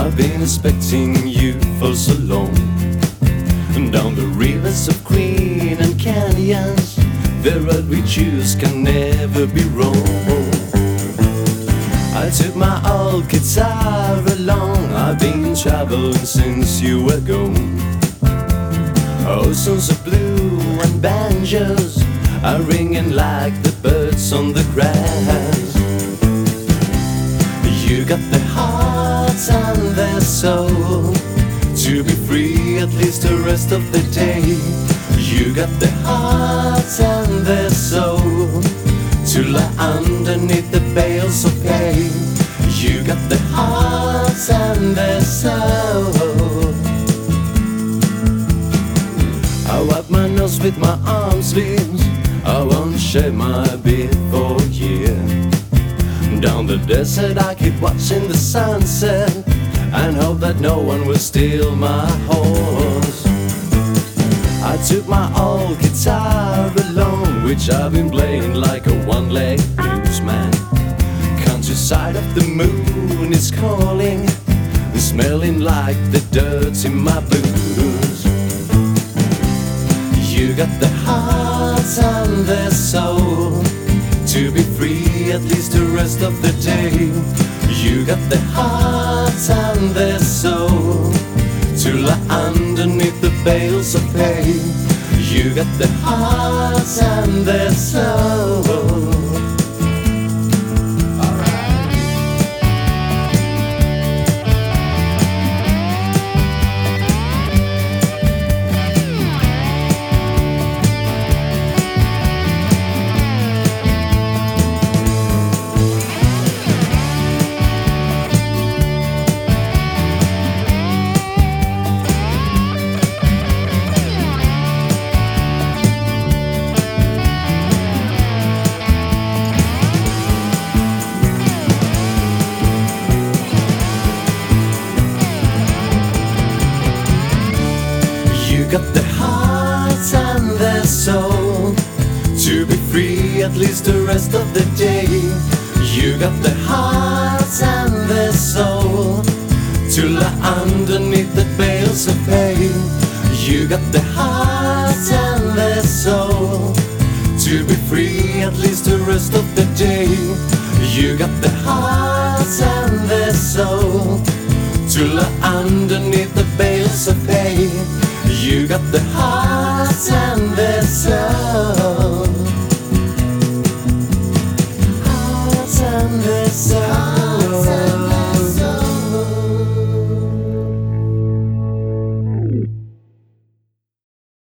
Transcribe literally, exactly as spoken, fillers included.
I've been expecting you for so long. Down the rivers of green and canyons, the road we choose can never be wrong. I took my old guitar along, I've been traveling since you were gone. Oceans of blue and banjos are ringing like the birds on the grass. You got the heart and the soul to be free at least the rest of the day. You got the heart and the soul to lie underneath the bales of hay. You got the heart and the soul. I wipe my nose with my arm sleeves, I won't shave my beard for a year. Down the desert I keep watching the sunset and hope that no one will steal my horse. I took my old guitar along, which I've been playing like a one-leg bluesman. Countryside of the moon is calling, smelling like the dirt in my boots. You got the heart and the soul to be free at least the rest of the day. You got the heart and the soul to lie underneath the bales of hay. You got the heart and the soul. You got the heart and the soul to be free at least the rest of the day. You got the heart and the soul to lie underneath the bales of hay. You got the heart and the soul to be free at least the rest of the day. You got the heart and the soul to lie underneath the bales of hay. You got the heart and the soul.